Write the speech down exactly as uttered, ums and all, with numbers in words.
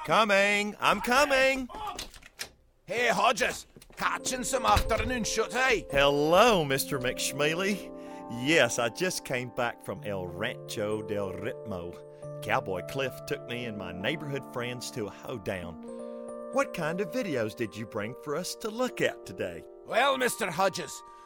Coming! I'm coming! Hey, Hodges, catching some afternoon shoots, eh? Hello, Mister McShmealy. Yes, I just came back from El Rancho del Ritmo. Cowboy Cliff took me and my neighborhood friends to a hoedown. What kind of videos did you bring for us to look at today? Well, Mister Hodges,